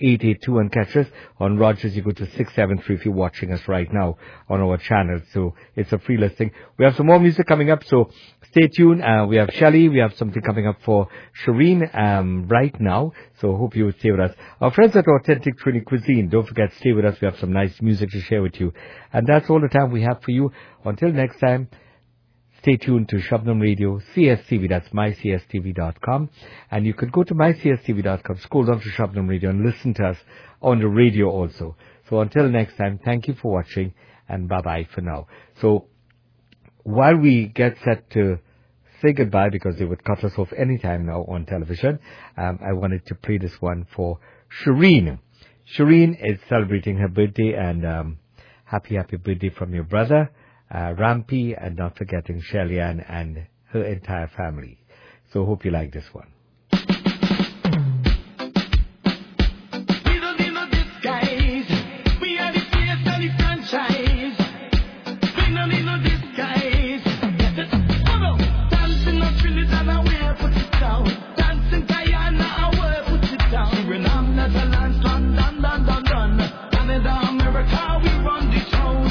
882 and catch us on Rogers. You go to 673 if you're watching us right now on our channel. So it's a free listing. We have some more music coming up, so stay tuned. We have Shelley. We have something coming up for Shireen right now. So hope you will stay with us. Our friends at Authentic Trini Cuisine, don't forget, stay with us. We have some nice music to share with you. And that's all the time we have for you. Until next time, stay tuned to Shabnam Radio, CSTV, that's mycstv.com. And you could go to mycstv.com, scroll down to Shabnam Radio and listen to us on the radio also. So until next time, thank you for watching and bye-bye for now. So while we get set to say goodbye, because they would cut us off any time now on television, I wanted to play this one for Shireen. Shireen is celebrating her birthday, and happy birthday from your brother, Rampi, and not forgetting Shelly and her entire family. So hope you like this one. We don't need no disguise. We are the face of the franchise. We don't need no disguise. Dancing up Trinidad and away, put it down. Dancing Guyana away, put it down. Suriname, Netherlands, London, done. Canada, America, we run the town.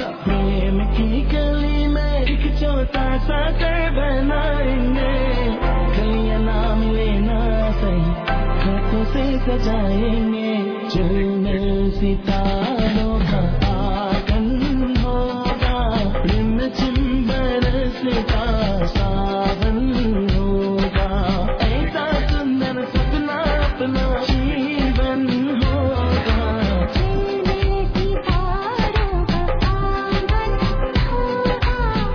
छोटा सा घर बनाएंगे, कलियां ना मिले ना सही, हाथों से सजाएंगे, चुनर सितारों का आंगन होगा, रिमझिम बरसता सावन होगा, ऐसा सुंदर सपना अपना जीवन होगा, चुनर सितारों का आंगन होगा,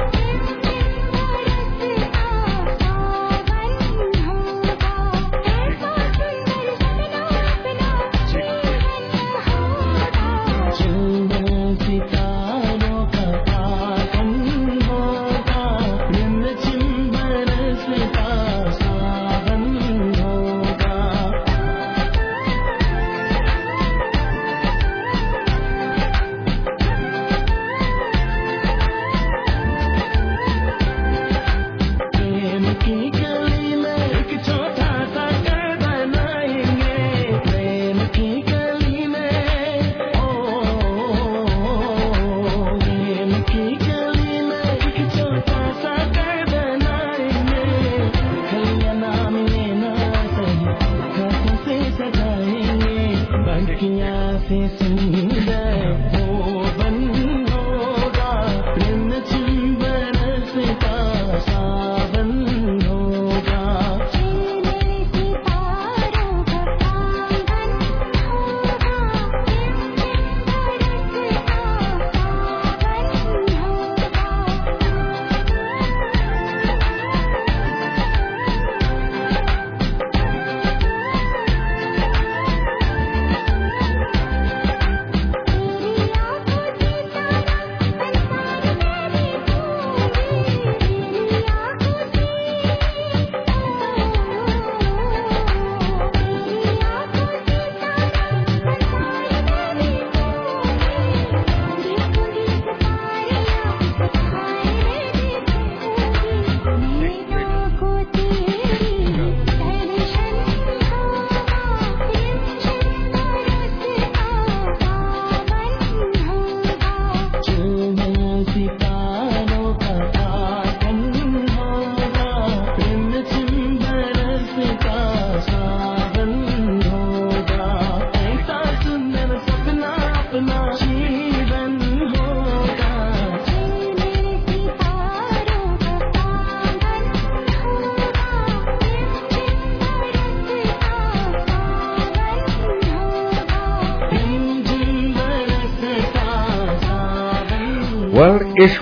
Well,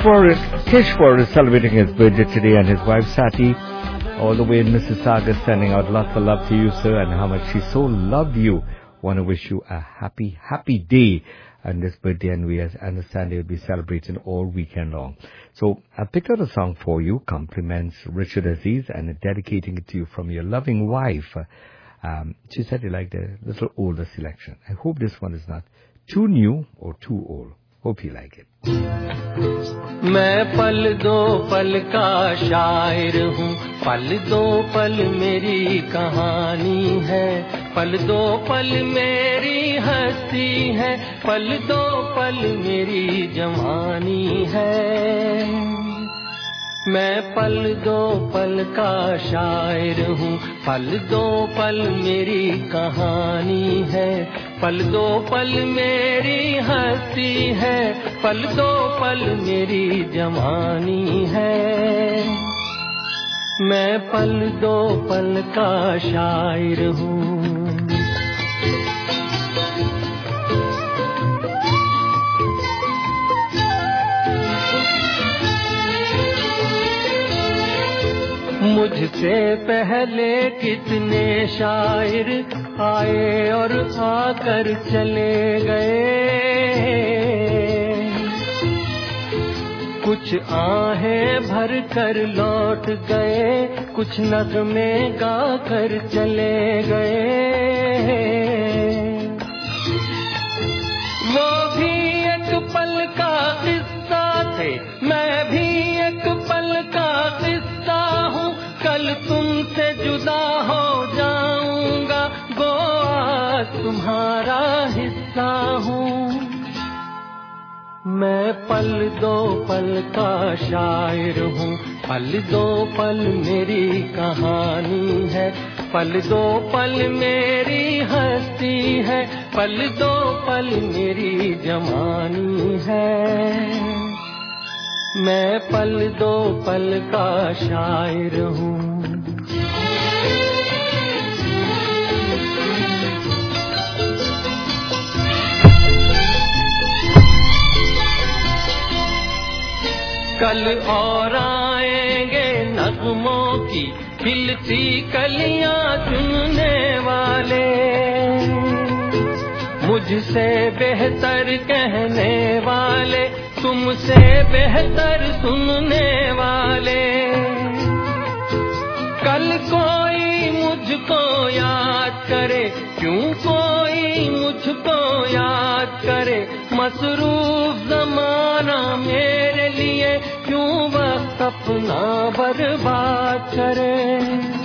Kishwar is celebrating his birthday today, and his wife Sati, all the way in Mississauga, sending out lots of love to you, sir, and how much she so loved you. Want to wish you a happy day on this birthday, and we understand you'll be celebrating all weekend long. So I picked out a song for you, compliments Richard Aziz, and dedicating it to you from your loving wife. She said you liked a little older selection. I hope this one is not too new or too old. Hope you like it. मैं पल दो पल का शायर हूँ, पल दो पल मेरी कहानी है, पल दो पल मेरी हस्ती है, पल दो पल मेरी जवानी है। मैं पल दो पल का शायर हूँ, पल दो पल मेरी कहानी है। पल दो पल मेरी हस्ती है, पल दो पल मेरी जवानी है। मैं पल दो पल का शायर हूँ। मुझसे पहले कितने शायर आए और आकर चले गए। कुछ आहें भर कर लौट गए, कुछ नगमे गा कर चले गए। वो भी एक पल का किस्सा थे, मैं भी एक पल का किस्सा हूँ। कल तुमसे जुदा हो जाऊंगा, वो आज तुम्हारा हिस्सा हूँ। मैं पल दो पल का शायर हूँ, पल दो पल मेरी कहानी है। पल दो पल मेरी हस्ती है, पल दो पल मेरी जवानी है। मैं पल दो पल का शायर हूँ। कल और आएंगे नगमों की खिलती कलियां चुनने वाले, मुझसे बेहतर कहने वाले, तुमसे बेहतर सुनने वाले। कल कोई मुझको याद करे, क्यों कोई मुझको याद करे। मसरूफ ज़माना मेरे लिए क्यों वक्त अपना बर्बाद करे।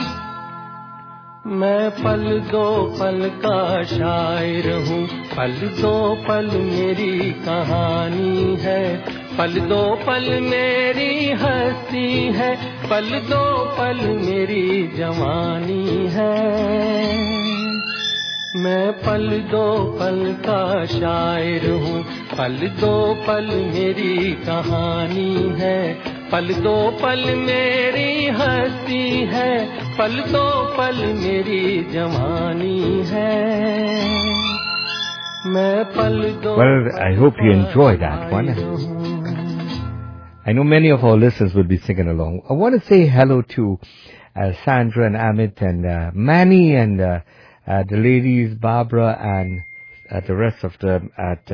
मैं पल दो पल का शायर हूँ, पल दो पल मेरी कहानी है। पल दो पल मेरी हस्ती है, पल दो पल मेरी जवानी है। मैं पल दो पल का शायर हूँ, पल दो पल मेरी कहानी है। पल दो पल मेरी हस्ती है, पल दो पल मेरी जवानी है। मैं पल दो। Well, I hope you enjoyed that one. I know many of our listeners will be singing along. I want to say hello to Sandra and Amit and Manny and the ladies, Barbara and the rest of them at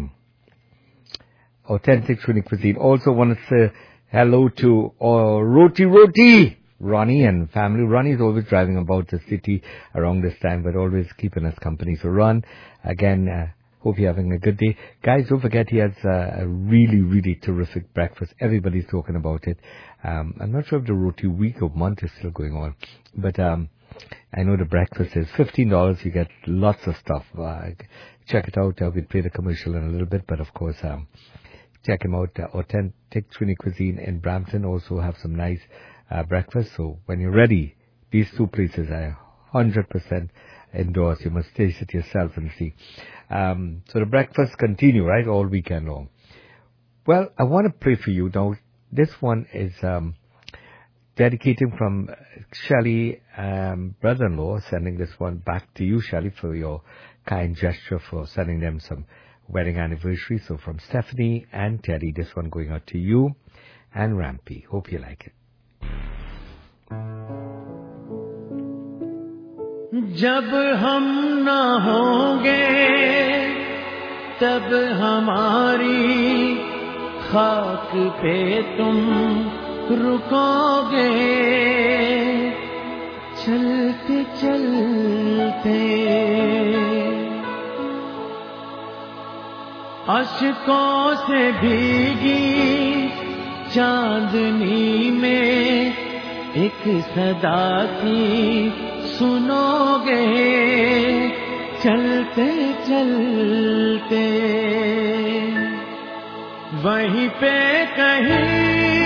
Authentic Trini Cuisine. Also want to say hello to Roti, Ronnie and family. Ronnie is always driving about the city around this time, but always keeping us company. So Ron, again, hope you're having a good day. Guys, don't forget he has a really, really terrific breakfast. Everybody's talking about it. I'm not sure if the Roti week or month is still going on, but I know the breakfast is $15. You get lots of stuff. Check it out. We'll play the commercial in a little bit, but of course, check him out. Authentic Trini Cuisine in Brampton also have some nice breakfast. So when you're ready, these two places I 100% endorse. You must taste it yourself and see. So the breakfasts continue, right, all weekend long. Well, I want to pray for you. Now, this one is dedicating from Shelley, brother-in-law, sending this one back to you, Shelley, for your kind gesture for sending them some wedding anniversary. So from Stephanie and Teddy, this one going out to you and Rampy. Hope you like it. जब हम ना होंगे तब हमारी खाक पे तुम रुकोगे, चलते चलते अश्कों से भीगी चांदनी में एक सदा की सुनोगे चलते चलते वहीं पे कहीं,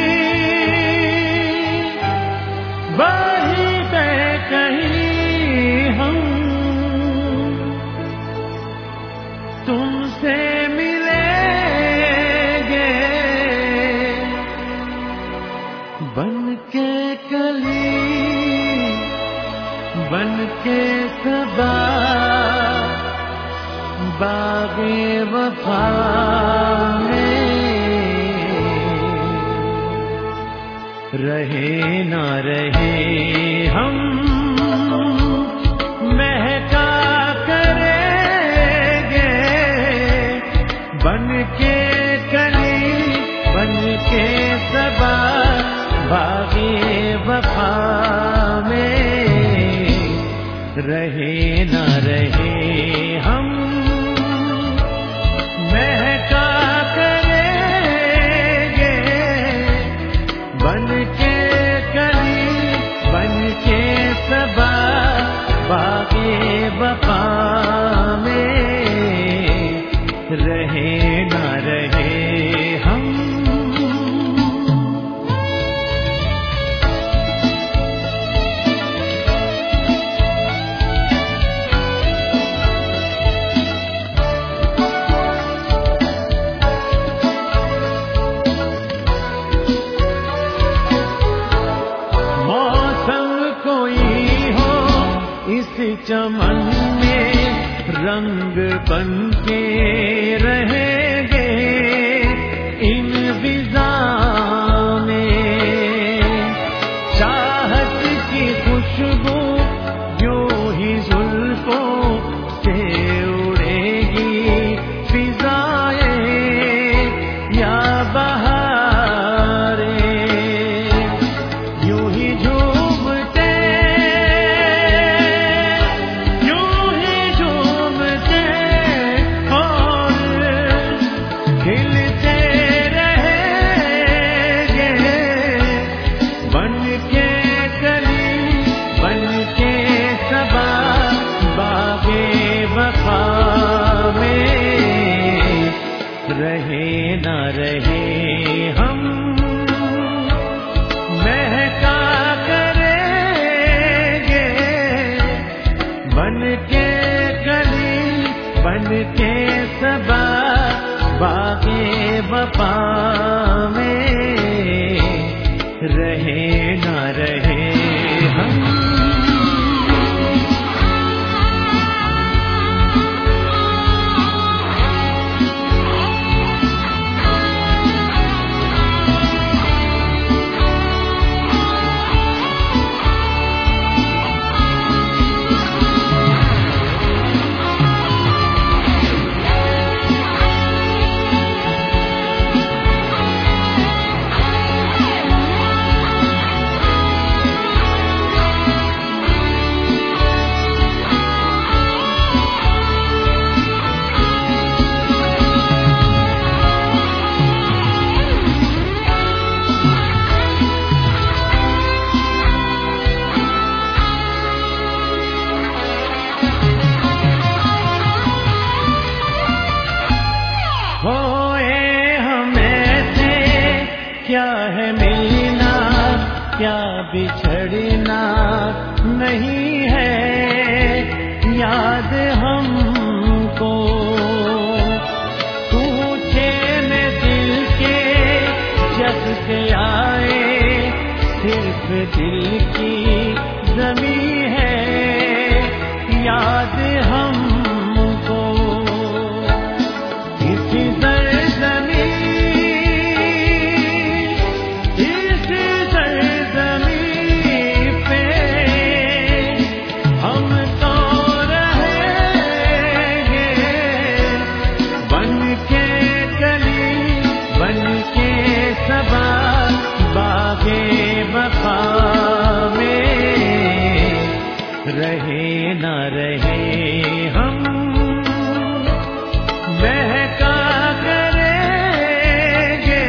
वहीं पे कहीं हम तुमसे मिलेंगे बन के कली, बन के सबा, बागे वफा में रहे ना रहे हम महका करेंगे बन के कली, बन के सबा, बागे वफा में रहे ना रहे हम महका करेंगे बन के कली, बन के सबा, बागे वफा में रहे ना रहे हम। चमन में रंग बन के रहेंगे इन विज़ा में, चाहत की खुशबू यूं ही जुल्फों से उड़ेगी फिज़ाएं या बहारें यूं ही झूमते रहे ना रहे हम महका करेंगे बन के कली, बन के सबा, बागे वफा में रहे ना रहे हम। क्या है मिलना, क्या बिछड़ना नहीं है याद हमको, पूछे में दिल के जग से आए सिर्फ दिल की जमी है याद हमको, इसी सरजमी रहे ना रहे हम महका करेंगे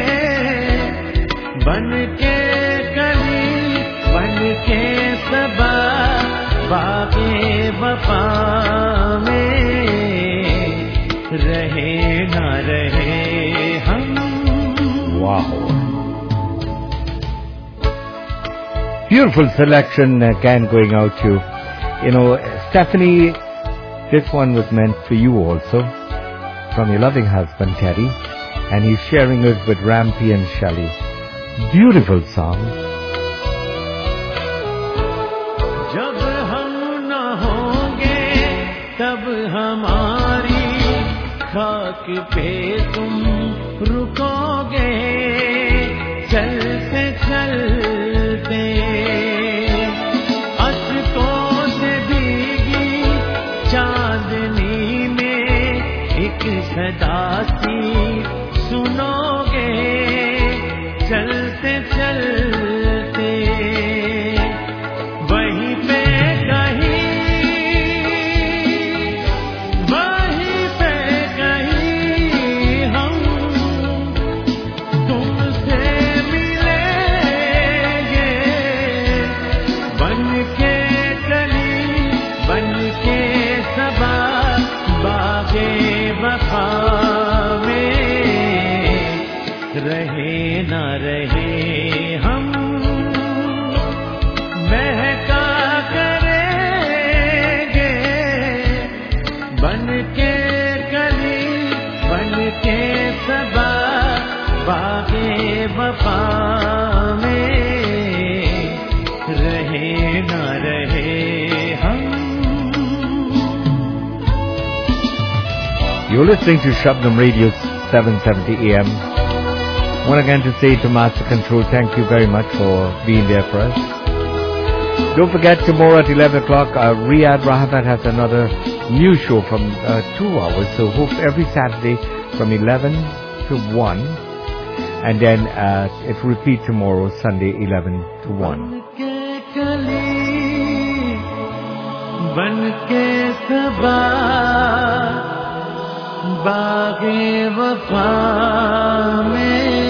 बन के कली, बन के सबा, वफा में रहे ना रहे हम। Wow. Beautiful selection again going out to, Stephanie, this one was meant for you also, from your loving husband Teddy, and he's sharing it with Rampy and Shelley. Beautiful song. जब हम न होंगे तब हमारी खाक पे तुम रुकोगे, चलते चलते अश्कों से भीगी चांदनी में एक सदा सी सुनोगे, चलते चलते वहीं पे कहीं, वहीं पे कहीं हम तुमसे मिलेंगे, बन के कली बन के सबा बागे वफा में रहे ना रहे हम, महका करेंगे बन के कली बन के सबा बागे वफा में रहे ना रहे हम। You're listening to Shabnam Radio 770 AM. Once again to say to Master Control, thank you very much for being there for us. Don't forget, tomorrow at 11 o'clock, Riyadh Rahamat has another new show from 2 hours. So hope every Saturday from 11 to 1. And then it will repeat tomorrow, Sunday, 11 to 1. बन के सबा बागे वफा में।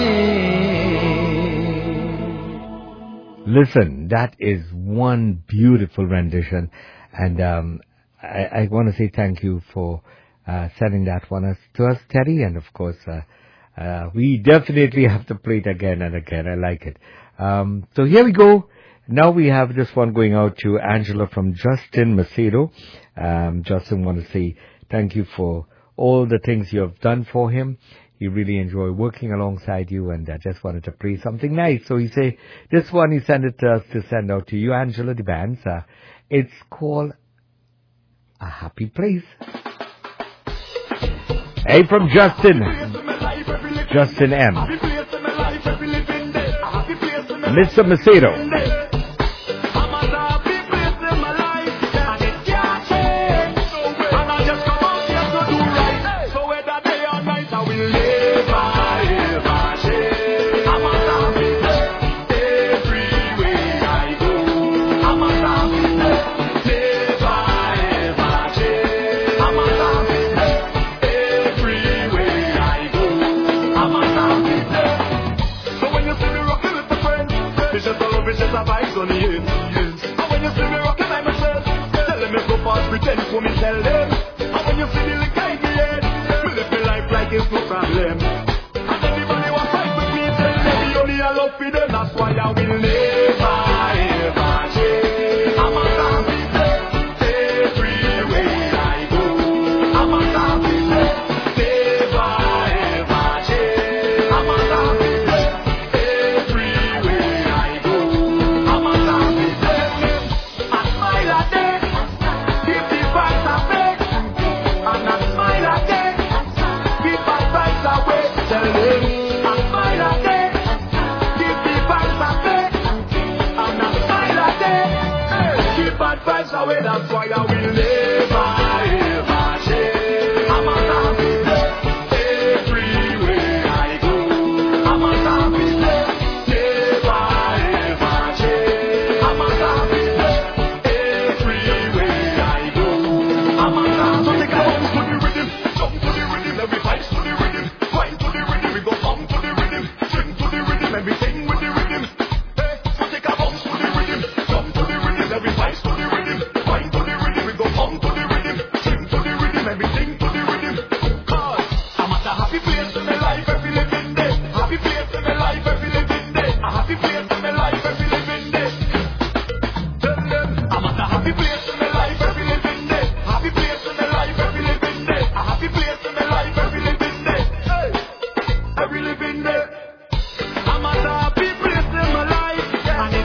Listen, that is one beautiful rendition, and I want to say thank you for sending that one to us, Teddy, and of course we definitely have to play it again and again. I like it. So here we go. Now we have this one going out to Angela from Justin Macedo. Justin, want to say thank you for all the things you have done for him. He really enjoyed working alongside you, and I just wanted to play something nice. So he say, this one he sent it to us to send out to you, Angela, the band. It's called A Happy Place. Hey, from Justin M. Mr. Macedo. Pretend for me, tell them. And when you see me look like me head, me live my life like it's no problem. And anybody who fight with me, tell them me only a love for them. That's why I will never ever change. I'm a happy place everywhere I go. I'm a happy place, never ever change. I'm a happy place everywhere I go. I'm a happy place. I smile at them. If the facts are fair,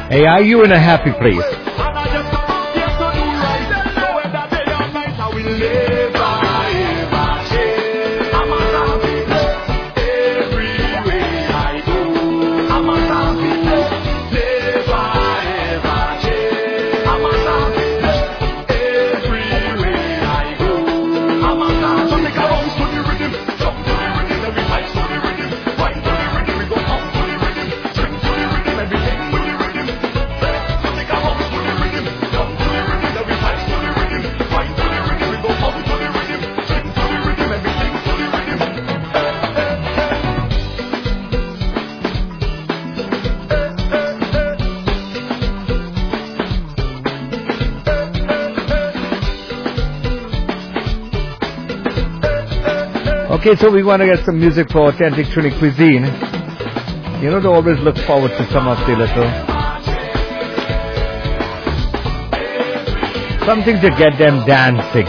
Hey, are you in a happy place? And I just come out here to do right. So whether day or night, I will never ever change. I'm a happy every way I go. I'm a happy never ever change. I'm a happy every way I go. I'm a happy. So take a bounce to the rhythm, jump to the rhythm, every night to the rhythm, wine to the rhythm, we go pump to the rhythm, drink to the rhythm, everything with the rhythm. So take a bounce to the rhythm, jump to the rhythm, every night to the rhythm, wine to the rhythm, we go pump to the rhythm, drink to the rhythm, everything to the rhythm. Okay, so we want to get some music for Authentic Trini Cuisine. You know, they always look forward to some of the little... something to get them dancing.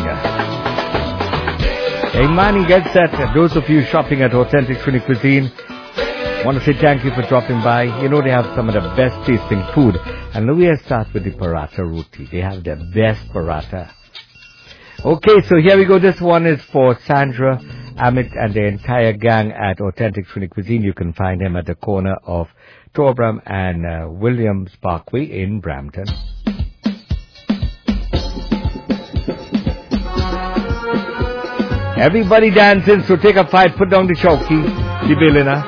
Hey, Mani gets that. Those of you shopping at Authentic Trini Cuisine, want to say thank you for dropping by. You know, they have some of the best tasting food. And let me start with the paratha roti. They have the best paratha. Okay, so here we go. This one is for Sandra, Amit, and the entire gang at Authentic Trini Cuisine. You can find them at the corner of Torbram and Williams Parkway in Brampton. Everybody dancing, so take a fight, put down the chowki, the bilina.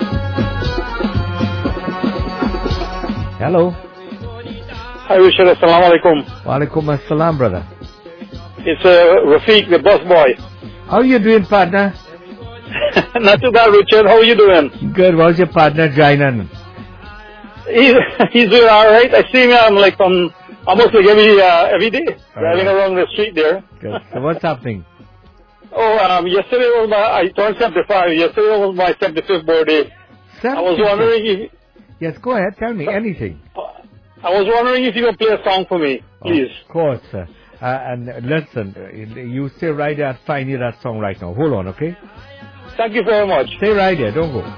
Hello. Hi, Richard. Assalamu alaikum. Wa alaikum assalam, brother. It's Rafiq, the bus boy. How are you doing, partner? Not too bad, Richard. How are you doing? Good. How's your partner, Jainan? He's doing all right. I see him like almost like every day, driving around the street there. Good. So what's happening? Oh, yesterday was I turned 75. Yesterday was my 75th birthday. I was wondering if... Yes, go ahead. Tell me anything. I was wondering if you could play a song for me, please. Of course, sir. And listen, you stay right there. I'll find you that song right now. Hold on, okay? Thank you very much. Stay right there. Don't go.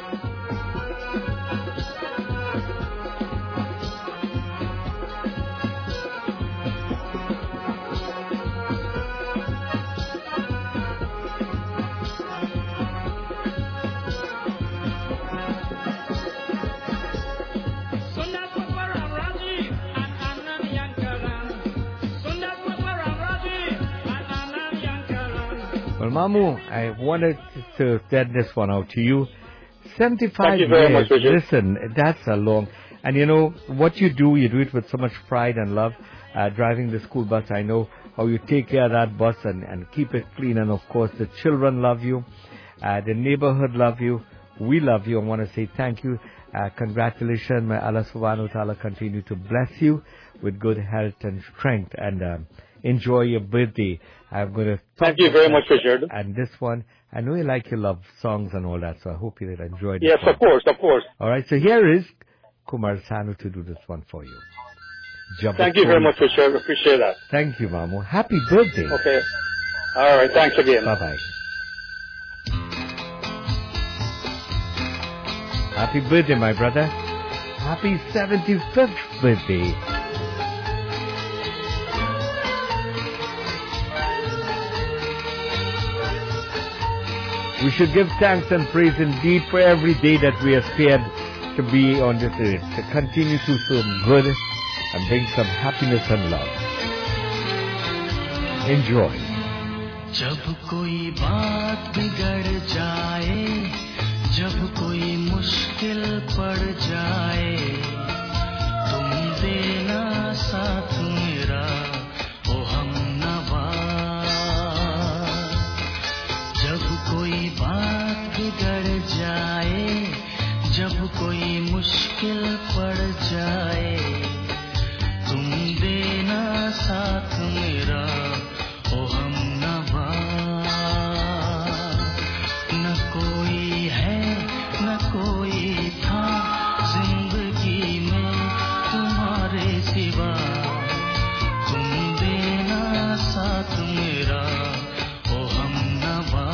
Well, Mamu, I wanted to get this one out to you. 75 Thank you very years. much, Richard. Listen, that's a long... And you know, what you do it with so much pride and love. Driving the school bus, I know how you take care of that bus and keep it clean. And of course, the children love you. The neighborhood love you. We love you. I want to say thank you. Congratulations. May Allah subhanahu wa ta'ala continue to bless you with good health and strength. And enjoy your birthday. I'm going to... Thank you very much, Richard. And this one, I know you like your love songs and all that, so I hope you enjoyed it. Yes, of course, of course. All right, so here is Kumar Sanu to do this one for you. Thank you very much, Richard. Appreciate that. Thank you, Mamu. Happy birthday. Okay. All right, thanks again. Bye-bye. Happy birthday, my brother. Happy 75th birthday. We should give thanks and praise indeed for every day that we are spared to be on this earth, to continue to do some good and bring some happiness and love. Enjoy. जब कोई बात बिगड़ जाए, जब कोई मुश्किल पड़ जाए, तुम देना साथ मेरा, ओ हमनवा। जब कोई बात बिगड़ जाए, जब कोई मुश्किल पड़ जाए, तुम देना साथ मेरा, ओ हमनवा। न कोई है न कोई था जिंदगी में तुम्हारे सिवा, तुम देना साथ मेरा, ओ हमनवा।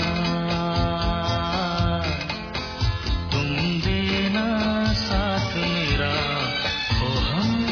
तुम देना साथ मेरा, ओ हम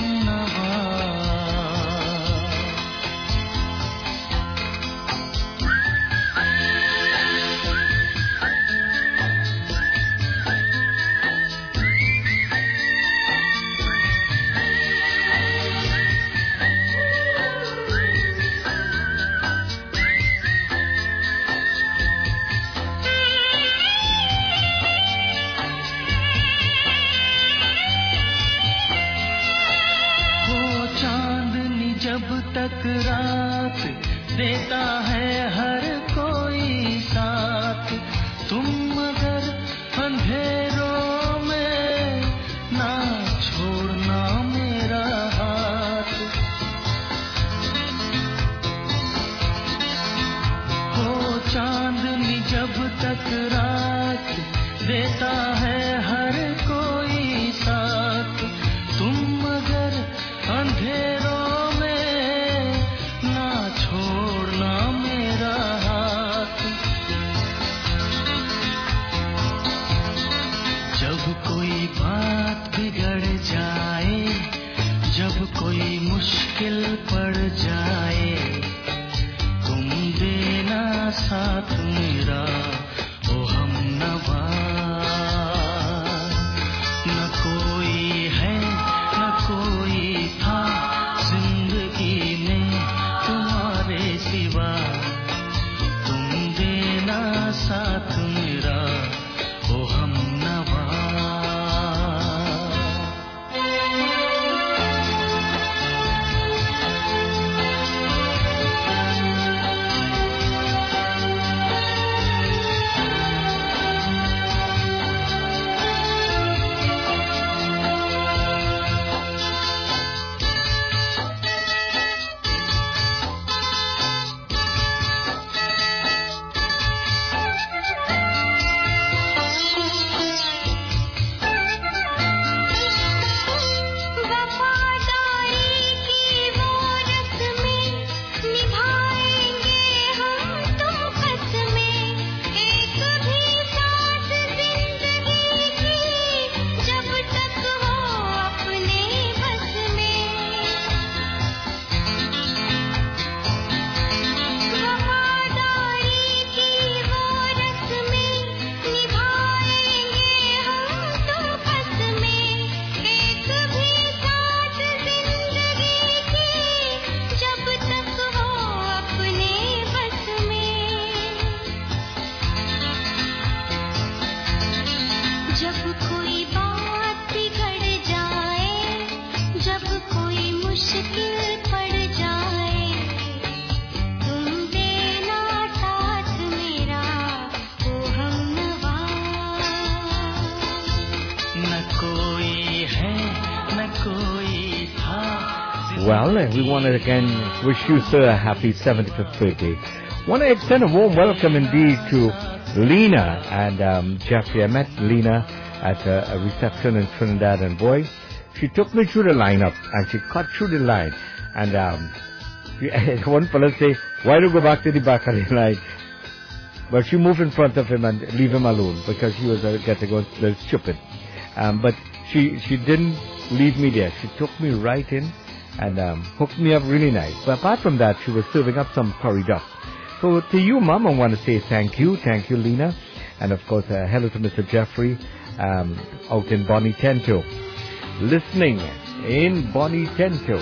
जब तक रात देता है हर कोई साथ, तुम मगर अंधेरों में ना छोड़ना मेरा हाथ। जब कोई बात बिगड़ जाए, जब कोई मुश्किल पड़ जाए, तुम देना साथ मेरा ओ हमनवा। न कोई है न कोई था जिंदगी में तुम्हारे सिवा, तुम देना साथ मेरा ओ हमनवा। Well, we want to again wish you, sir, a happy 75th birthday. Want to extend a warm welcome indeed to Lena and Jeffrey. I met Lena at a reception in Trinidad, and boy, she took me through the lineup and she cut through the line. And one fellow say, "Why don't you go back to the back of the line?" But she moved in front of him and leave him alone because he was getting a little stupid. But she didn't leave me there. She took me right in and hooked me up really nice. But apart from that, she was serving up some curry duck. So to you, Mom, I want to say thank you, Lena, and of course hello to Mr. Jeffrey out in Bonnie Tento, listening in Bonnie Tento.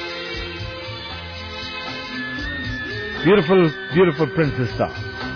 Beautiful, beautiful Princess Star.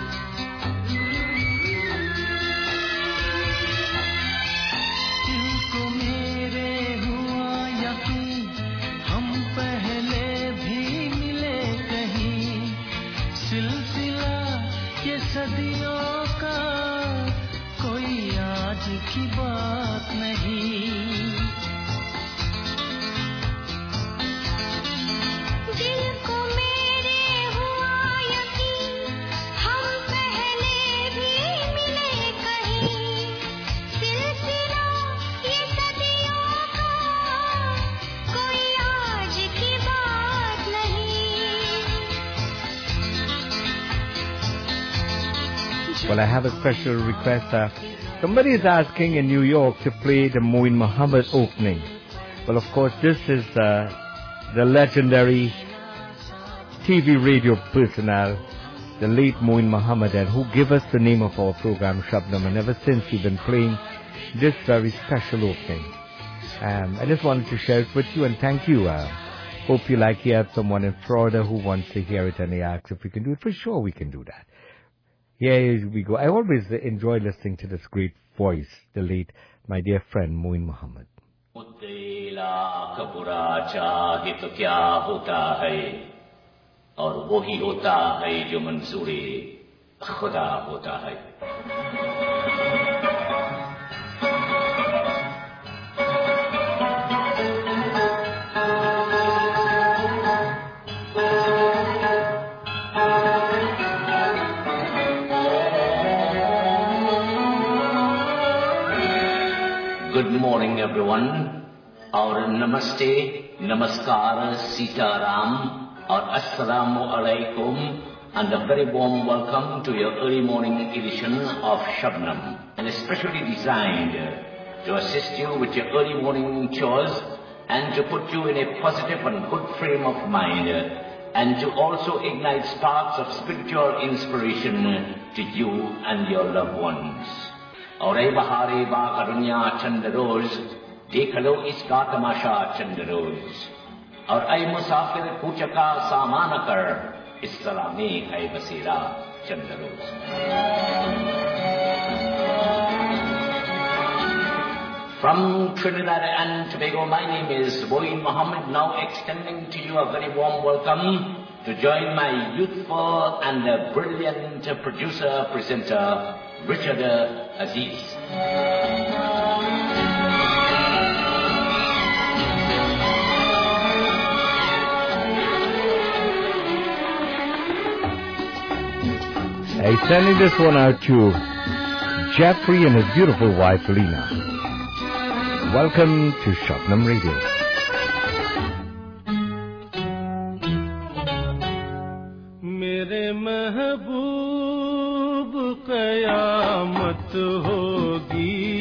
Well, I have a special request. Somebody is asking in New York to play the Moeen Muhammad opening. Well, of course, this is the legendary TV radio personnel, the late Moeen Muhammad, and who gave us the name of our program, Shabnam, and ever since we've been playing this very special opening. I just wanted to share it with you and thank you. Hope you like it. You have someone in Florida who wants to hear it and they ask if we can do it. For sure we can do that. Here we go. I always enjoy listening to this great voice, the late, my dear friend, Moeen Muhammad. चाहे तो क्या होता है और वो ही होता है जो मंजूरे खुदा होता है। Good morning, everyone. Our Namaste, Namaskar, Sita Ram, or Assalamu Alaikum, and a very warm welcome to your early morning edition of Shabnam, and especially designed to assist you with your early morning chores and to put you in a positive and good frame of mind, and to also ignite sparks of spiritual inspiration to you and your loved ones. और ए बहारे बाग दुनिया चंद रोज देख लो इसका तमाशा चंद रोज और ऐ मुसाफिर पूछ का सामान कर इस सलामे है बसेरा चंद रोज. From Trinidad and Tobago, my name is Moeen Mohammed, now extending to you a very warm welcome to join my youthful and brilliant producer-presenter, Richard Aziz. Hey, sending this one out to Jeffrey and his beautiful wife, Lena. Welcome to Shabnam Radio. मेरे महबूब कयामत होगी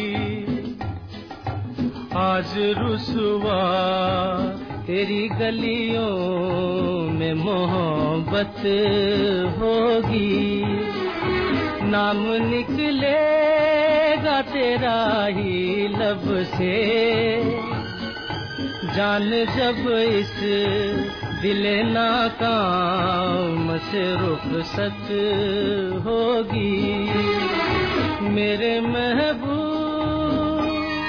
आज रुसवा तेरी गलियों में मोहब्बत होगी नाम निकलेगा तेरा ही लब से जान जब इस दिल नाकाम से रुखसत होगी मेरे महबूब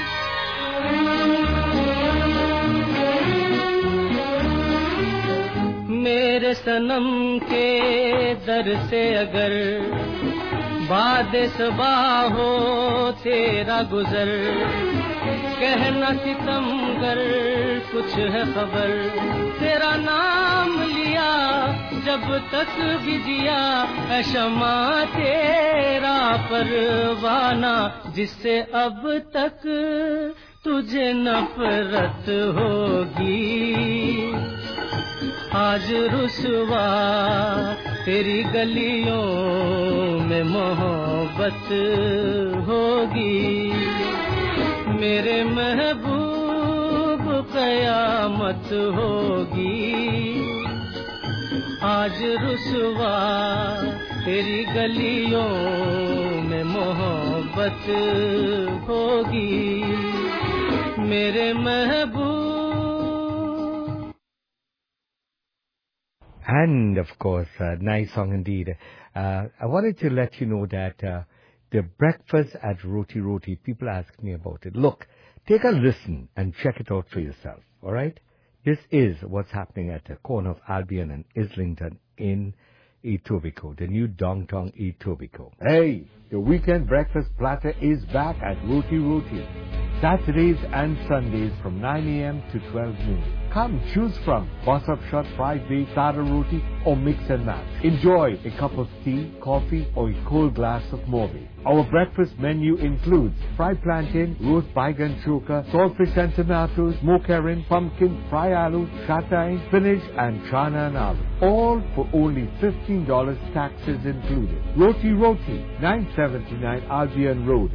मेरे सनम के दर से अगर बाद सबा हो तेरा गुजर कहना सितमगर कुछ है खबर तेरा नाम लिया जब तक भी जिया है शमा तेरा परवाना जिससे अब तक तुझे नफरत होगी आज रुसवा तेरी गलियों में मोहब्बत होगी मेरे महबूब कयामत होगी आज रुसवा तेरी गलियों में मोहब्बत होगी मेरे महबूब. And, of course, nice song indeed. I wanted to let you know that the breakfast at Roti Roti, people ask me about it. Look, take a listen and check it out for yourself, all right? This is what's happening at the corner of Albion and Islington in Etobicoke, the new downtown Etobicoke. Hey, the weekend breakfast platter is back at Roti Roti. Saturdays and Sundays from 9 a.m. to 12 noon. Come choose from bus-up shot, fried bake, starter roti, or mix and match. Enjoy a cup of tea, coffee, or a cold glass of Morbi. Our breakfast menu includes fried plantain, roast baigan choka, saltfish and tomatoes, smoked herring, pumpkin, fried aloo, shatai, spinach, and chana and aloo. All for only $15, taxes included. Roti Roti, 979 Albion Road,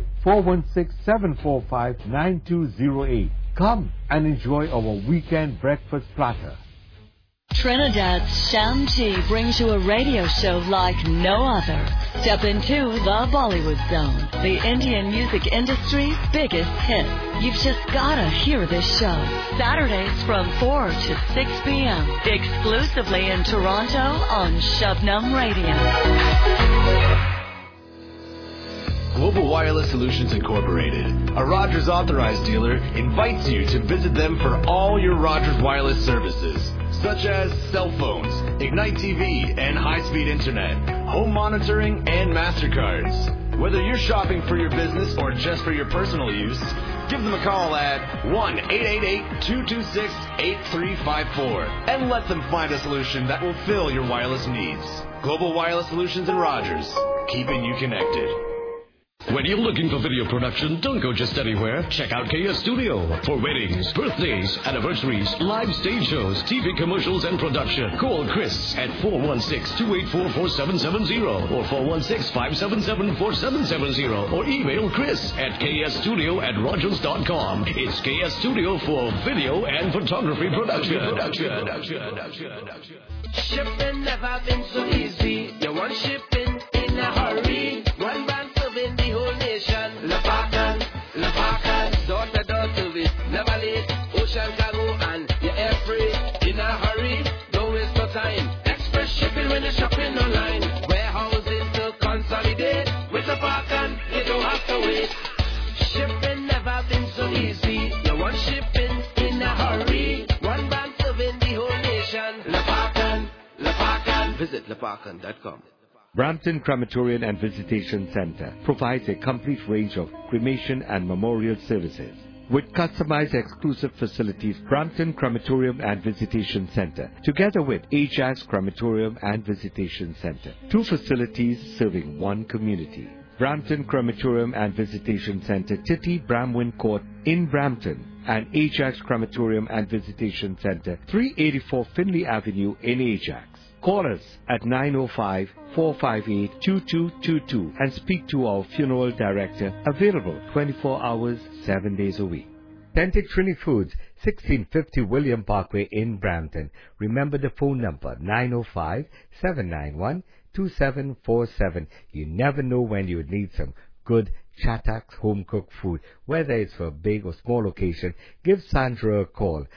416-745-9208. Come and enjoy our weekend breakfast platter. Trinidad's Shamji brings you a radio show like no other. Step into the Bollywood Zone, the Indian music industry's biggest hit. You've just gotta hear this show. Saturdays from 4 to 6 p.m. exclusively in Toronto on Shabnam Radio. Global Wireless Solutions Incorporated, a Rogers authorized dealer, invites you to visit them for all your Rogers wireless services, such as cell phones, Ignite TV and high-speed internet, home monitoring, and MasterCards. Whether you're shopping for your business or just for your personal use, give them a call at 1-888-226-8354 and let them find a solution that will fill your wireless needs. Global Wireless Solutions and Rogers, keeping you connected. When you're looking for video production, don't go just anywhere. Check out KS Studio for weddings, birthdays, anniversaries, live stage shows, TV commercials, and production. Call Chris at 416-284-4770 or 416-577-4770 or email Chris at ksstudio@rogers.com. It's KS Studio for video and photography production. Shipping never been so easy. You want shipping in a hurry. One brand serving the whole nation. Lapakan, door to door service. Never late. Ocean cargo and you're air free. In a hurry, don't waste no time. Express shipping when you're shopping online. Warehousing to consolidate. With Lapakan, you don't have to wait. Shipping never been so easy. You want shipping in a hurry. One brand serving the whole nation. Lapakan. Visit lapakan.com. Brampton Crematorium and Visitation Center provides a complete range of cremation and memorial services. With customized exclusive facilities, Brampton Crematorium and Visitation Center, together with Ajax Crematorium and Visitation Center, 2 facilities serving 1 community. Brampton Crematorium and Visitation Center, Titty Bramwin Court in Brampton, and Ajax Crematorium and Visitation Center, 384 Finley Avenue in Ajax. Call us at 905-458-2222 and speak to our funeral director, available 24 hours, 7 days a week. Authentic Trini Foods, 1650 William Parkway in Brampton. Remember the phone number, 905-791-2747. You never know when you would need some good Chataks home-cooked food. Whether it's for a big or small occasion, give Sandra a call,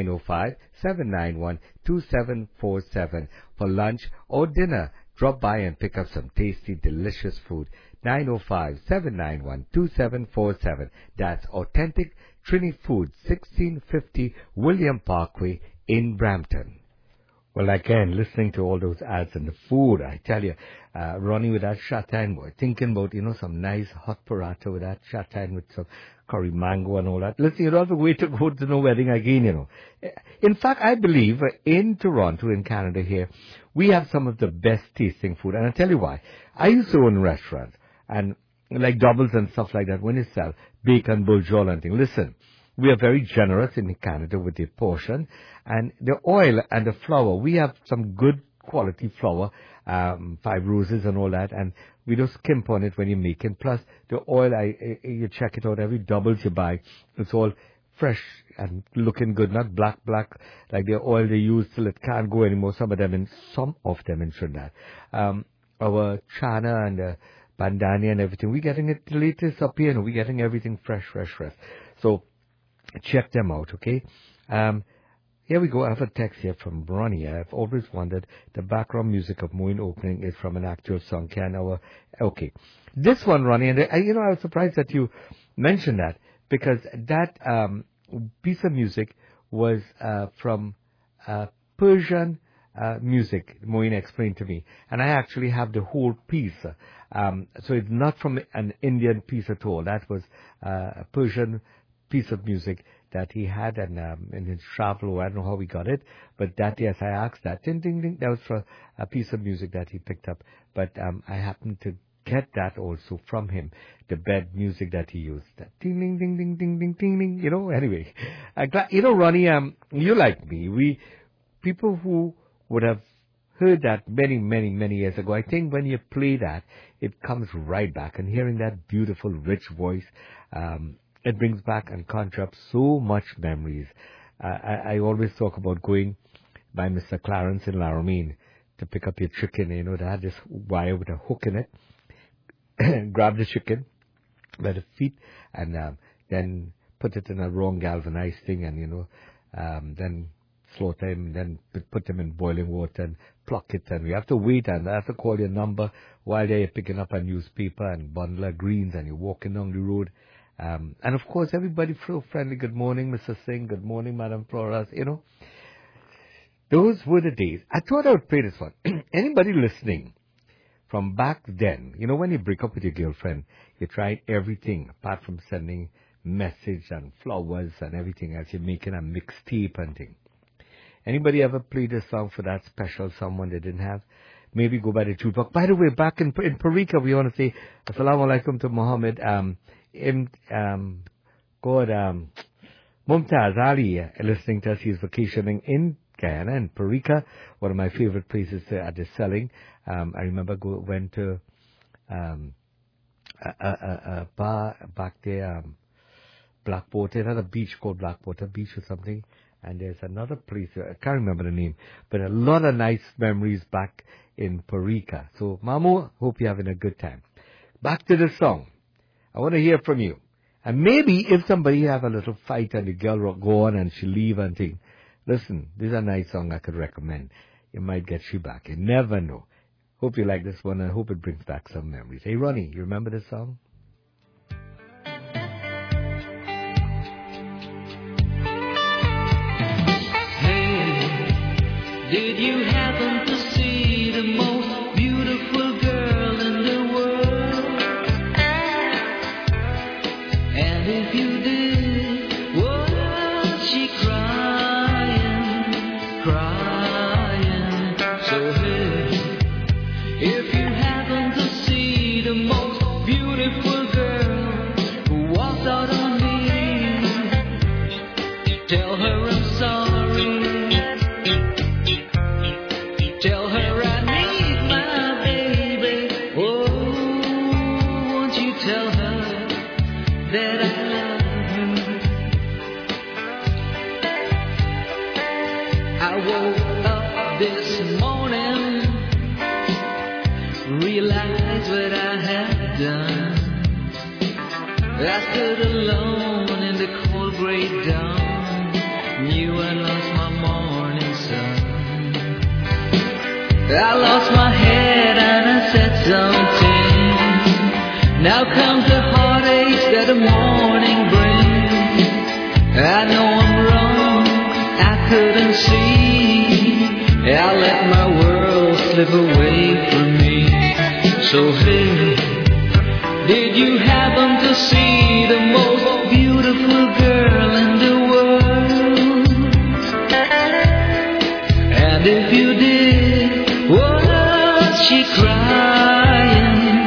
905-791-2747. For lunch or dinner, drop by and pick up some tasty, delicious food. 905-791-2747. That's Authentic Trini Foods, 1650 William Parkway in Brampton. Well, again, listening to all those ads and the food, I tell you, Ronnie with that châtain, boy, thinking about, some nice hot paratha with that châtain with some curry mango and all that. Listen, you don't have to wait to go to no wedding again, In fact, I believe in Toronto, in Canada here, we have some of the best tasting food. And I'll tell you why. I used to own restaurants, and like doubles and stuff like that, when you sell bacon, bourgeois and things. Listen, we are very generous in Canada with the portion, and the oil and the flour. We have some good quality flour, 5 Roses and all that, and we don't skimp on it when you make it. Plus, the oil, you check it out, every doubles you buy, it's all fresh and looking good, not black, like the oil they use till it can't go anymore. Some of them in Trinidad. Our chana and bandani and everything, we're getting it the latest up here, and we're getting everything fresh. So, check them out, okay? Here we go. I have a text here from Ronnie. I've always wondered, the background music of Moon opening is from an actual song. Okay. This one, Ronnie, and I was surprised that you mentioned that, because that piece of music was from Persian music, Moeen explained to me. And I actually have the whole piece. So it's not from an Indian piece at all. That was a Persian piece of music that he had, and in his travel, I don't know how he got it, but that, yes, I asked that. Ding, ding, ding. That was for a piece of music that he picked up. But I happened to get that also from him, the bed music that he used. That ding, ding, ding, ding, ding, ding, ding, ding. Anyway. Ronnie, you like me. People who would have heard that many, many, many years ago, I think when you play that, it comes right back. And hearing that beautiful, rich voice, it brings back and conjures up so much memories. I always talk about going by Mr. Clarence in Laramine to pick up your chicken. They had this wire with a hook in it. Grab the chicken by the feet and then put it in a wrong galvanized thing, and then slaughter him, then put him in boiling water and pluck it, and we have to wait, and I have to call your number while you're picking up a newspaper and bundle of greens, and you're walking down the road. And of course, everybody so friendly. Good morning, Mr. Singh. Good morning, Madam Flores. Those were the days. I thought I would play this one. Anybody listening from back then, when you break up with your girlfriend, you tried everything apart from sending message and flowers and everything else. You're making a mixtape and thing. Anybody ever played a song for that special someone they didn't have? maybe go by the jukebox. By the way, back in Parika, we want to say Assalamu alaikum to Mohammed, Mumtaz Ali, listening to us. He's vacationing in Guyana, in Parika, one of my favorite places at the selling. I remember went to a bar back there, Blackwater, another beach called Blackwater Beach or something. And there's another place, I can't remember the name, but a lot of nice memories back in Parika. So, Mamu, hope you're having a good time. Back to the song. I want to hear from you. And maybe if somebody have a little fight and the girl go on and she leave and think, listen, this is a nice song I could recommend. It might get you back. You never know. Hope you like this one and hope it brings back some memories. Hey, Ronnie, you remember this song? Did you happen to see the most beautiful girl in the world? And if you did, was she crying, crying? So hey, if you happen to see the most beautiful girl who walked out on me, tell her I'm sorry. Tell her I need my baby. Oh, won't you tell her that I love her? I woke up this morning, realized what I had done. I stood alone in the cold gray dawn, knew I lost my morning sun. I lost my head and I said something. Now comes the heartache that the morning brings. I know I'm wrong, I couldn't see. I let my world slip away from me. So hey, did you happen to see the most beautiful girl in the world? And if you did, was she crying,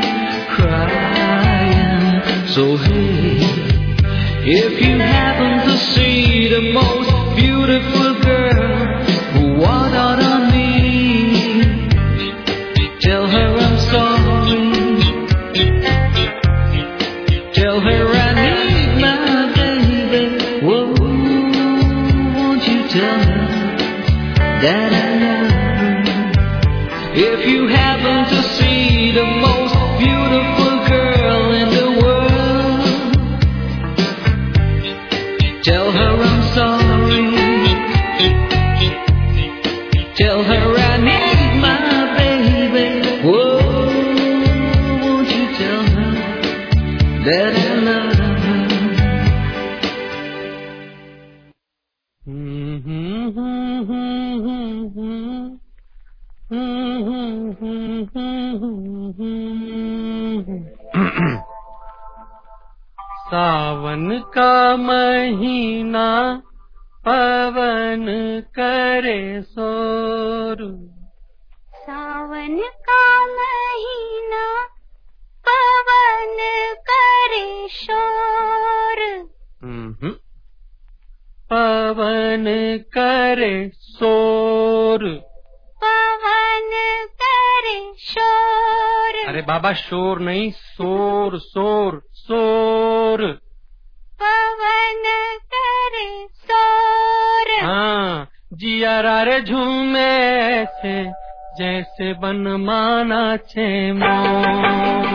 crying? So hey, if you happen to see the most beautiful girl who walked out on me, tell her I'm sorry. Tell her I need my baby. Whoa, won't you tell her that I love her? If you happen to see the most beautiful girl in the world, tell her I'm sorry. Tell her I need my baby. Whoa, won't you tell her that I love her? सावन का महीना पवन करे शोर सावन का महीना पवन करे शोर पवन करे शोर पवन करे शोर अरे बाबा शोर नहीं शोर शोर शोर पवन करे शोर हाँ जियारा रे झूमे ऐसे जैसे बनमाना छे मोर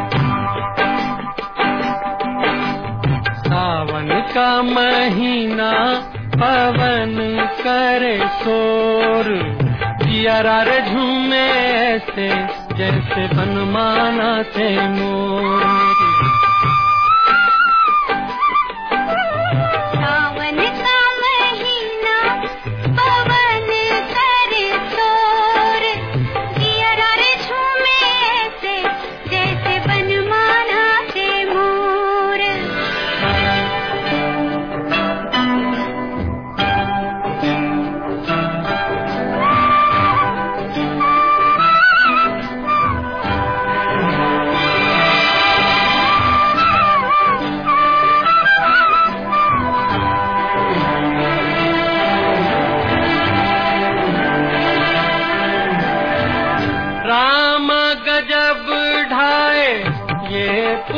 सावन का महीना पवन करे शोर जियारा रे झूमे ऐसे जैसे बनमाना छे मोर सावन का महीना पवन करे शोर जियारा रे झूमे ऐसे जैसे बनमाना से मोर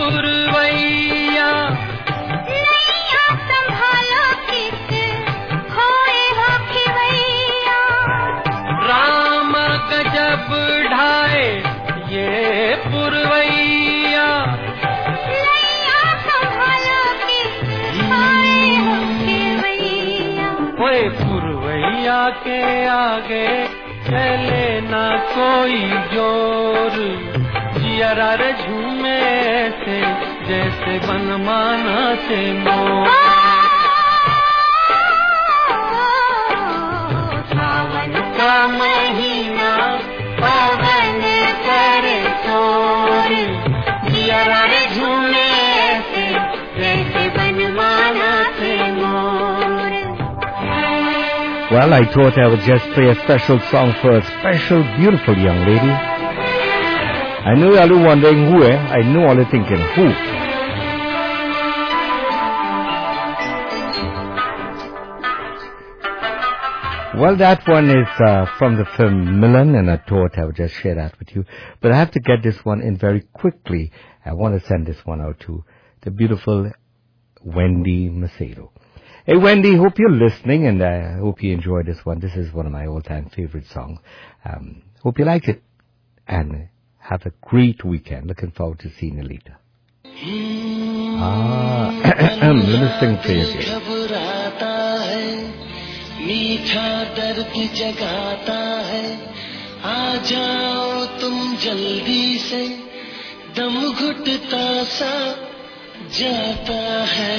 पुरवैया नैया संभालो किस खोए हो खिवैया राम गजब ढाए ये पुरवैया नैया संभालो किस खोए हो खिवैया ओए पुरवैया के आगे चले ना कोई जोर जियरा रे झूमे से जैसे बनमाना से मोर सावन का महीना पवन करे शोर जियरा रे झूमे से जैसे बनमाना से मोर Well, I thought I would just play a special song for a special, beautiful young lady. I know you're all wondering who, eh? I know all you're thinking, who? Well, that one is from the film Milan, and I thought I would just share that with you. But I have to get this one in very quickly. I want to send this one out to the beautiful Wendy Macedo. Hey Wendy, hope you're listening, and I hope you enjoyed this one. This is one of my all-time favorite songs. Hope you like it, and have a great weekend. Looking forward to seeing you later. Let me sing for you again. मीठा दर्द जगाता है आ जाओ तुम जल्दी से दम घुटता सा जाता है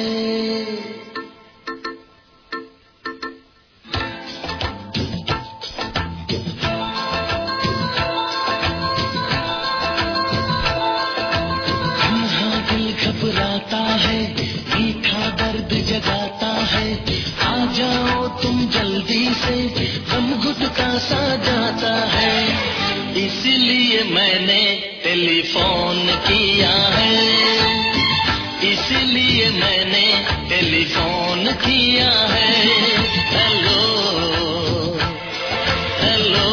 घबराता है मीठा दर्द जगाता है आ जाओ तुम जल्दी से दम घुटता सा जाता है इसलिए मैंने टेलीफोन किया है इसलिए मैंने टेलीफोन किया है हेलो हेलो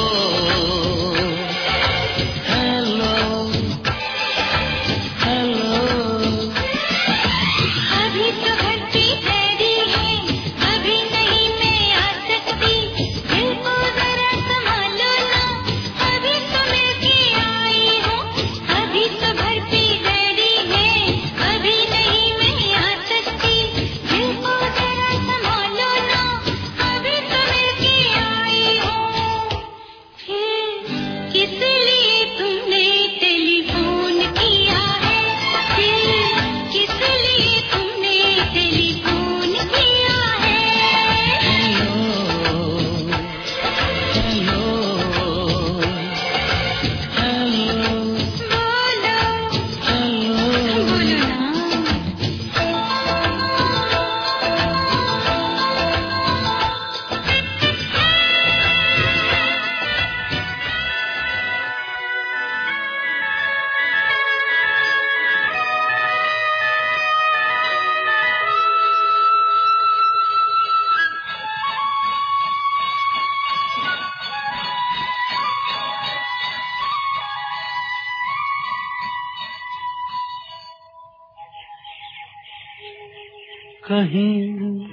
कहीं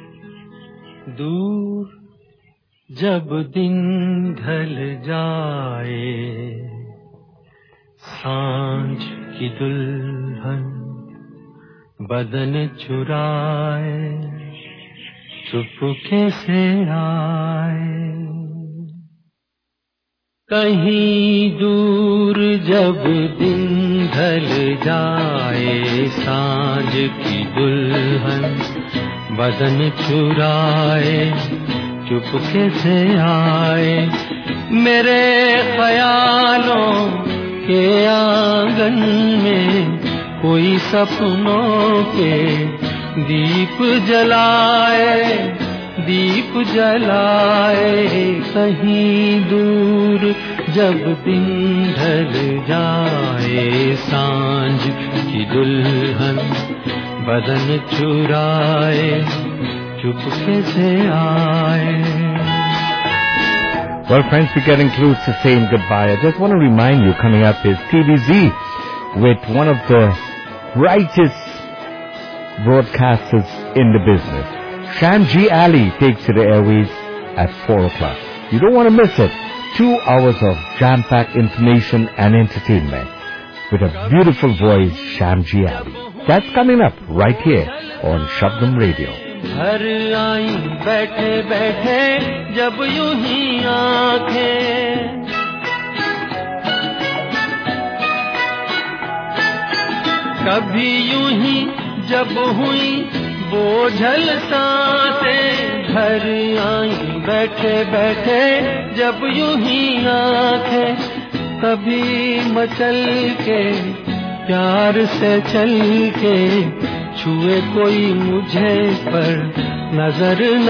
दूर जब दिन ढल जाए सांझ की दुल्हन बदन चुराए चुपके से आए कहीं दूर जब दिन ढल जाए सांझ की दुल्हन बदन चुराए चुपके से आए मेरे ख्यालों के आंगन में कोई सपनों के दीप जलाए कहीं दूर जब दिन ढल जाए सांझ की दुल्हन बदन चुराए चुपके से आए. Well, friends, we're getting close to saying goodbye. I just want to remind you, coming up is TVZ with one of the brightest broadcasters in the business. Shamji Ali takes to the airways at 4 o'clock. You don't want to miss it. 2 hours of jam-packed information and entertainment with a beautiful voice, Shamji Ali. That's coming up right here on Shabdam Radio. घर आई बैठे बैठे जब यूं ही आंखें, कभी यूं ही जब हुई बोझल सांसें, घर आई बैठे बैठे जब यूं ही आंखें, कभी मचल के प्यार से चल के छुए कोई मुझे पर नजर न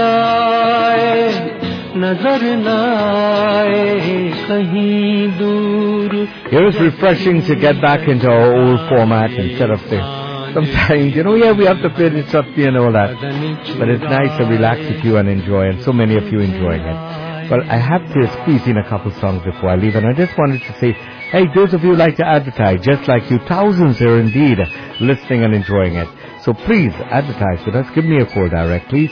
आए कहीं दूर. It was refreshing to get back into our old format instead of the sometimes, we have to play this up and all that. But it's nice to relax with you and enjoy, and so many of you enjoying it. Well, I have to squeeze in a couple songs before I leave, and I just wanted to say, hey, those of you who like to advertise, just like you, thousands are indeed listening and enjoying it. So please advertise with us. Give me a call directly,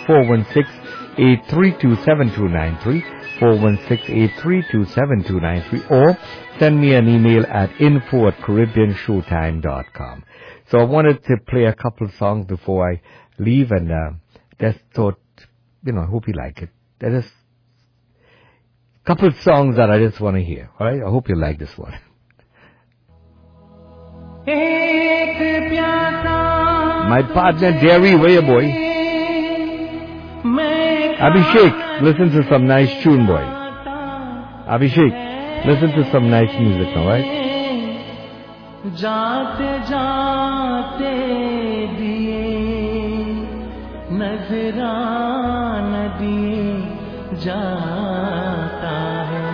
416-832-7293, 416-832-7293, or send me an email at info@caribbeanshowtime.com. So I wanted to play a couple of songs before I leave, and just thought, I hope you like it. There's a couple of songs that I just want to hear. All right? I hope you like this one. My partner, Jerry, where you, boy? Abhishek, listen to some nice tune, boy. Abhishek, listen to some nice music, all right? जाते जाते दिए नजरान दिए जाता है,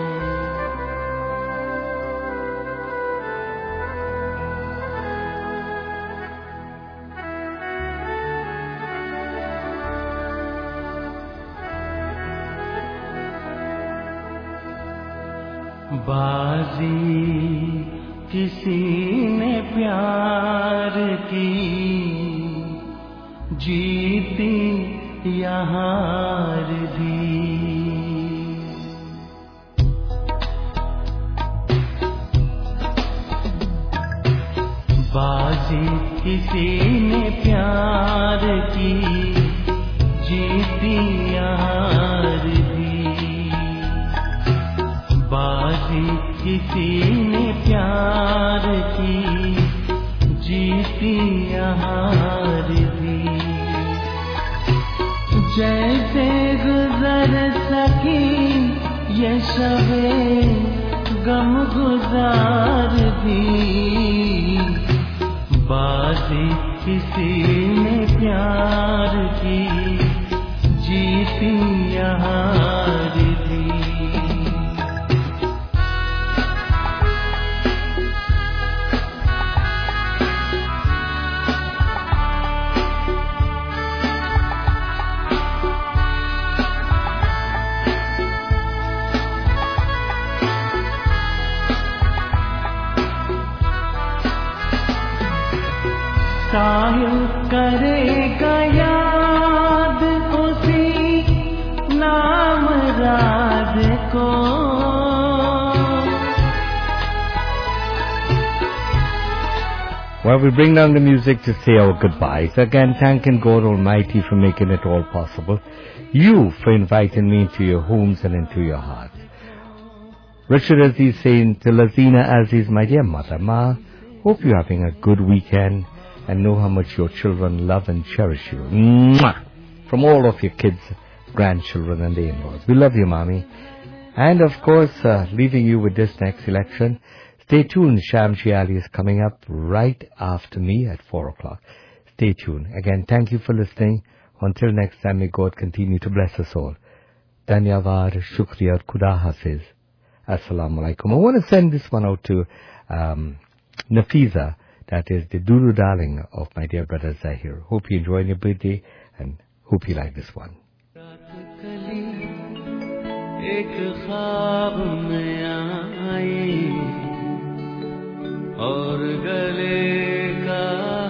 बाजी किसी ने प्यार की, जीती या हार दी, बाजी किसी ने प्यार की, जीती या हार दी, बाजी किसी ने प्यार की, जीती या हार दी, जैसे गुजर सकी ये शबे गम गुजार दी, बाजी किसी ने प्यार की, जीती या हार दी. साहिल करेगा याद उसी नाम राज को, Well, we bring down the music to say our goodbyes. Again, thanking God Almighty for making it all possible. You for inviting me into your homes and into your hearts. Richard Aziz saying to Lazina Aziz, my dear mother, Ma, hope you're having a good weekend and know how much your children love and cherish you. Mwah! From all of your kids, grandchildren and the in-laws. We love you, Mommy. And of course, leaving you with this next election. Stay tuned. Shamji Ali is coming up right after me at 4 o'clock. Stay tuned. Again, thank you for listening. Until next time, may God continue to bless us all. Dhanyavad, Shukriya, Khuda Hafiz. Assalamu alaikum. I want to send this one out to Nafiza. That is the Dulu darling of my dear brother Zahir. Hope you enjoy your birthday and hope you like this one. एक ख्वाब में आई और गले का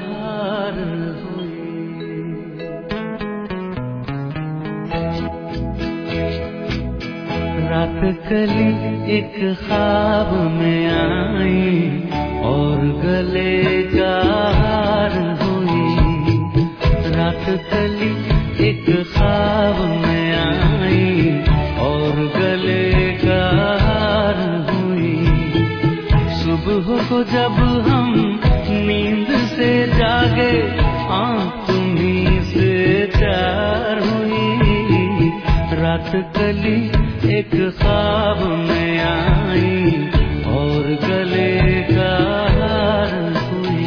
कली एक ख्वाब में आई और गले का हार हुई। रात कली एक ख्वाब में आई और गले का हार हुई। सुबह को जब हम नींद से जागे आँख तुम्हीं से चार हुई। रात कली एक ख्वाब में आई और गले का हार हुई।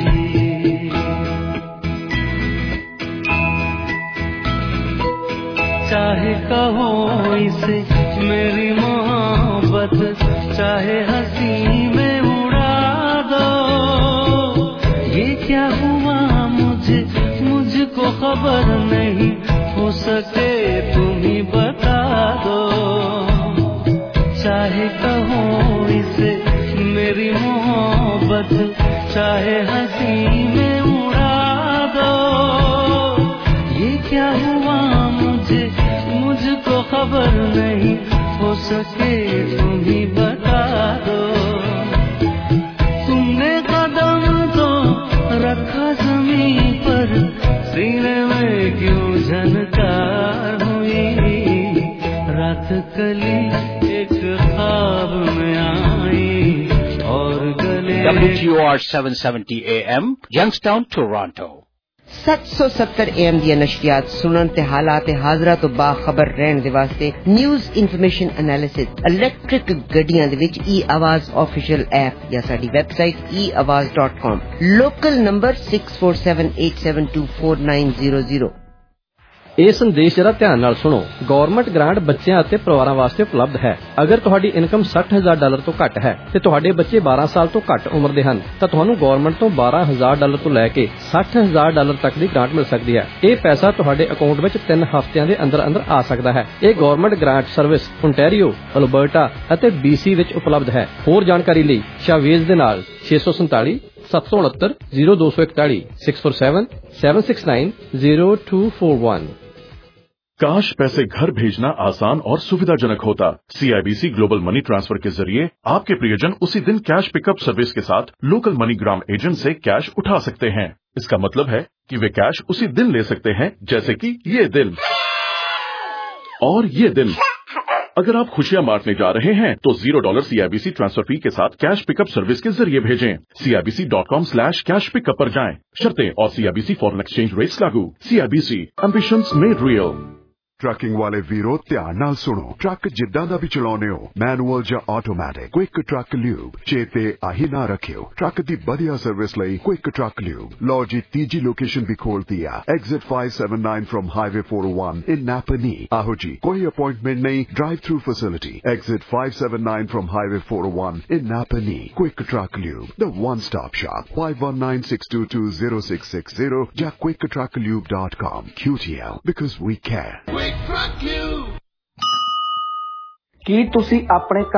चाहे कहो इसे मेरी मोहब्बत, चाहे हंसी में उड़ा दो। ये क्या हुआ मुझको खबर नहीं, हो सके तुम ही बता दो। चाहे कहो इसे मेरी मोहब्बत, चाहे हंसी में उड़ा दो। ये क्या हुआ मुझको खबर नहीं, हो सके तुम ही बता दो। तुमने कदम तो रखा जमीन पर, सीने में क्यों झनकार हुई। रात कली एक ख्वाब में आई और गले। WTOR 770 AM, Youngstown, Toronto. 770 AM ਦੀਆਂ ਨਸ਼ਰੀਆਤ ਸੁਣਨ ਤੇ ਹਾਲਾਤ ਹਾਜ਼ਰਾ ਤੋਂ ਬਾਖਬਰ ਰਹਿਣ ਦੇ ਵਾਸਤੇ ਨਿਊਜ਼ ਇਨਫੋਰਮੇਸ਼ਨ ਐਨਾਲਿਸਿਸ ਇਲੈਕਟ੍ਰਿਕ ਗੱਡੀਆਂ ਦੇ ਵਿੱਚ e-ਆਵਾਜ਼ ਆਫੀਸ਼ੀਅਲ ਐਪ ਜਾਂ ਸਾਡੀ ਵੈਬਸਾਈਟ eawaz.com। Local number 6478724900। ਇਹ ਸੰਦੇਸ਼ ਜਰਾ ਧਿਆਨ ਨਾਲ ਸੁਣੋ। ਗਵਰਨਮੈਂਟ ਗ੍ਰਾਂਟ ਬੱਚਿਆਂ ਅਤੇ ਪਰਿਵਾਰਾਂ ਵਾਸਤੇ ਉਪਲਬਧ ਹੈ। ਅਗਰ ਤੁਹਾਡੀ ਇਨਕਮ $60,000 ਤੋਂ ਘੱਟ ਹੈ ਤੇ ਤੁਹਾਡੇ ਬੱਚੇ 12 ਸਾਲ ਤੋਂ ਘੱਟ ਉਮਰ ਦੇ ਹਨ ਤਾਂ ਤੁਹਾਨੂੰ ਗਵਰਨਮੈਂਟ ਤੋਂ $12,000 ਤੋਂ ਲੈ ਕੇ $60,000 ਤੱਕ ਦੀ ਗ੍ਰਾਂਟ ਮਿਲ ਸਕਦੀ ਹੈ। ਇਹ ਪੈਸਾ ਤੁਹਾਡੇ ਅਕਾਊਂਟ ਵਿੱਚ 3 ਹਫ਼ਤਿਆਂ ਦੇ ਅੰਦਰ ਅੰਦਰ ਆ ਸਕਦਾ ਹੈ। ਇਹ government grant service Ontario, Alberta ਅਤੇ BC ਵਿੱਚ ਉਪਲਬਧ ਹੈ। ਹੋਰ ਜਾਣਕਾਰੀ ਲਈ ਸ਼ਾਵੇਜ਼ ਦੇ ਨਾਲ 647 769 0241 647 769 0241। काश पैसे घर भेजना आसान और सुविधाजनक होता। CIBC ग्लोबल मनी ट्रांसफर के जरिए आपके प्रियजन उसी दिन कैश पिकअप सर्विस के साथ लोकल मनीग्राम एजेंट से कैश उठा सकते हैं। इसका मतलब है कि वे कैश उसी दिन ले सकते हैं, जैसे कि ये दिन और ये दिन। अगर आप खुशियां बांटने जा रहे हैं तो $0 CIBC ट्रांसफर फी के साथ कैश पिकअप सर्विस के जरिए भेजें। CIBC.com/कैश पिकअप पर जाएं। शर्तें और CIBC फॉरेन एक्सचेंज रेट्स लागू। CIBC ambitions made real. Trucking वाले वीरो ध्यान नाल सुनो। ट्रक जिद्दां दा भी चलाउने हो, मैनुअल या ऑटोमैटिक, क्विक ट्रक ल्यूब चेते आही ना रखियो। ट्रक दी बढ़िया सर्विस लई क्विक ट्रक ल्यूब। लो जी तीजी लोकेशन भी खोल दिया, exit 579 from highway 401 in Napanee. आहो जी कोई अपॉइंटमेंट नहीं, drive through facility. Exit 579 from highway 401 in Napanee. Quick truck lube, the one stop shop. 5196220660 या quicktrucklube.com। QTL because we care। ਕੀ ਤੁਸੀਂ ਆਪਣੇ